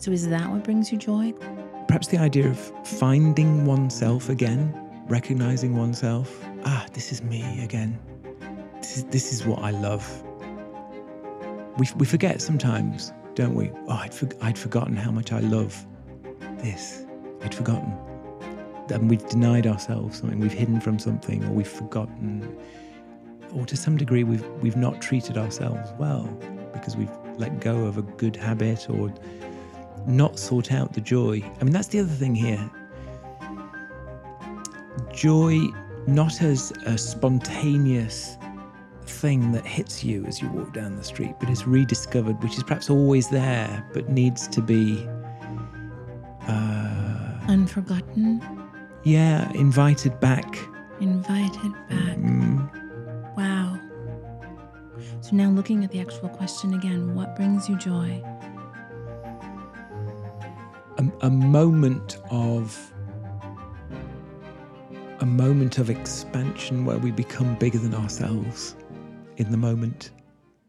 So is that what brings you joy? Perhaps the idea of finding oneself again, recognizing oneself. This is me again. This is what I love. We forget sometimes, don't we? I'd forgotten how much I love this. I'd forgotten. And we've denied ourselves something, we've hidden from something, or we've forgotten, or to some degree we've not treated ourselves well because we've let go of a good habit or not sought out the joy. I mean, that's the other thing here. Joy not as a spontaneous thing that hits you as you walk down the street, but is rediscovered, which is perhaps always there, but needs to be unforgotten. Yeah, invited back. Invited back. Wow. So now looking at the actual question again, what brings you joy? A moment of expansion where we become bigger than ourselves in the moment.